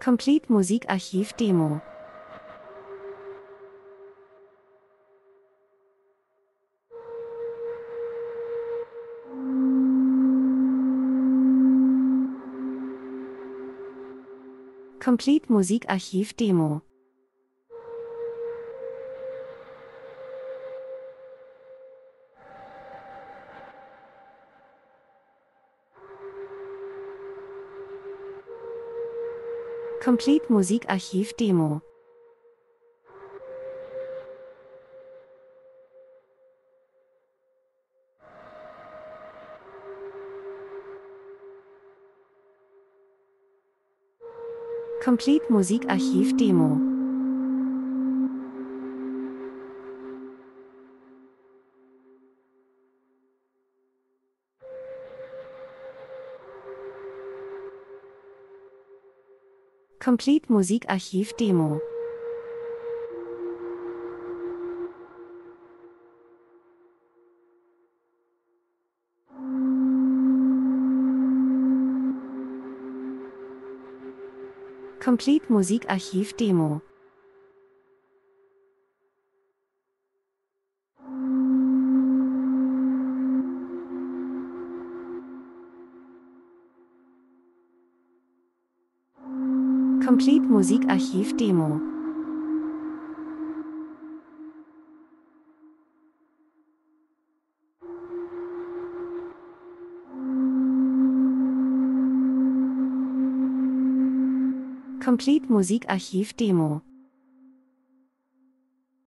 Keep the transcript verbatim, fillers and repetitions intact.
Complete Musikarchiv Demo. Complete Musikarchiv Demo. Complete Musikarchiv Demo. Complete Musikarchiv Demo. Complete Musikarchiv Demo. Complete Musikarchiv Demo. Complete Musikarchiv Demo. Complete Musikarchiv Demo.